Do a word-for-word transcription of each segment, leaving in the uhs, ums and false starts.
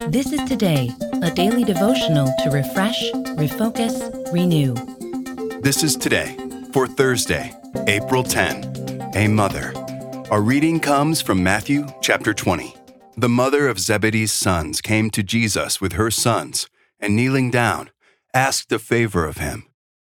This is Today, a daily devotional to refresh, refocus, renew. This is Today for Thursday, April tenth, a mother. Our reading comes from Matthew chapter twenty. The mother of Zebedee's sons came to Jesus with her sons, and kneeling down, asked a favor of him.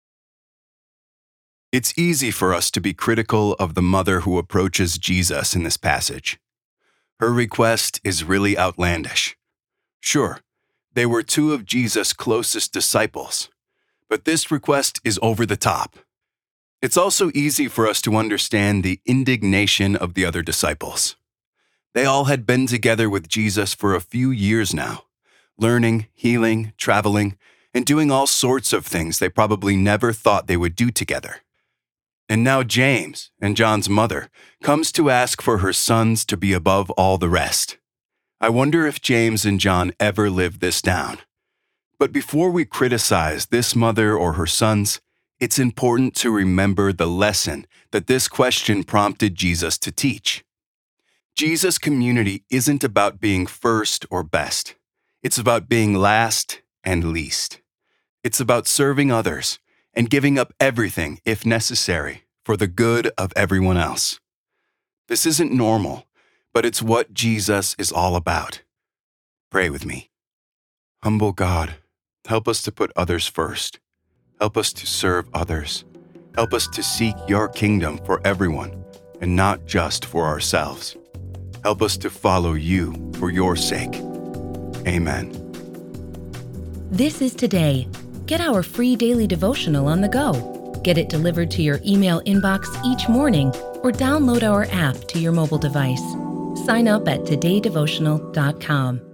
It's easy for us to be critical of the mother who approaches Jesus in this passage. Her request is really outlandish. Sure, they were two of Jesus' closest disciples, but this request is over the top. It's also easy for us to understand the indignation of the other disciples. They all had been together with Jesus for a few years now, learning, healing, traveling, and doing all sorts of things they probably never thought they would do together. And now James, and John's mother, comes to ask for her sons to be above all the rest. I wonder if James and John ever lived this down. But before we criticize this mother or her sons, it's important to remember the lesson that this question prompted Jesus to teach. Jesus' community isn't about being first or best. It's about being last and least. It's about serving others and giving up everything, if necessary, for the good of everyone else. This isn't normal, but it's what Jesus is all about. Pray with me. Humble God, help us to put others first. Help us to serve others. Help us to seek your kingdom for everyone and not just for ourselves. Help us to follow you for your sake. Amen. This is Today. Get our free daily devotional on the go. Get it delivered to your email inbox each morning or download our app to your mobile device. Sign up at today devotional dot com.